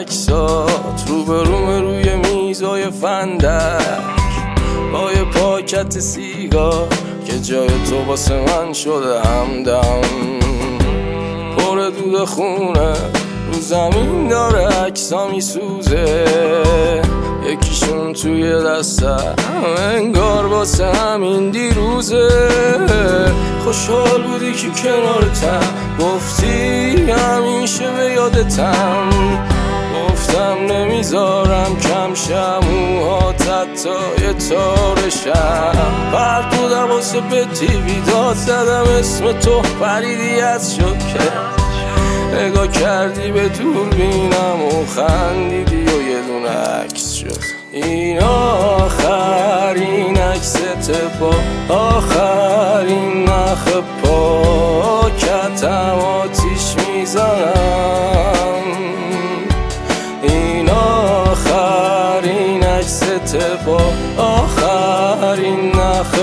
عکسات روی میزای فندک با یه پاکت سیگار که جای تو واسه من شده همدم. پر دود خونه رو زمین داره عکسا میسوزه، یکیشون توی دستم انگار واسه همین دیروزه. خوشحال بودی که کنارتم، گفتی همیشه به یادتم. گفتم نمیذارم کم شم موهات حتی یه تارشم. پرد بودم واسه به تیوی داد زدم اسم تو پریدی از شکر. نگاه کردی به دوربینم و خندیدی و یه دونه عکس شد. این آخرین عکست با آخرین نخ پاکتم آتیش میزنم. این آخرین عکست با آخرین نخ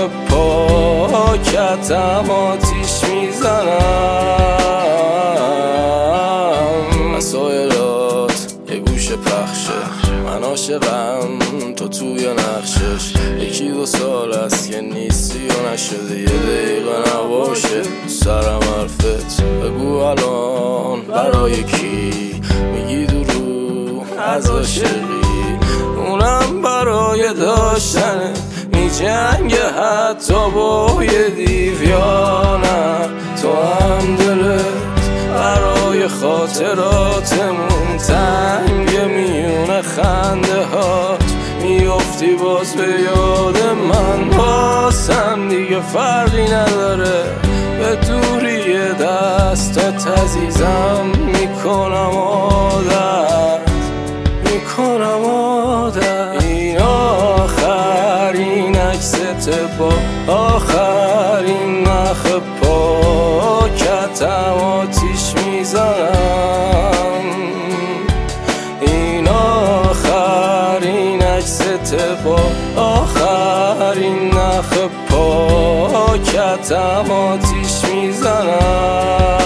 پاکتم آتیش میزنم. مسائلات یه گوشه پخشه، من عاشقم تو توی نقشش. یکی دو سال است که نیستی و نشده یه دقیقه نباشه سرم حرفت. بگو الان برای کی میگی درو از عاشقی؟ اونم برای داشتنه میجنگه حتی با یه دیو یا نه. تو هم دلت برای خاطراتمون تنگ میونه خنده هات میافتی باز به یاد من. باسم دیگه فرقی نداره به دوری دستات عزیزم میکنم عادت. این آخرین عکست با آخرین نخ پاکتم آتیش میزنم. این آخرین عکست با آخرین نخ پاکتم آتیش میزنم.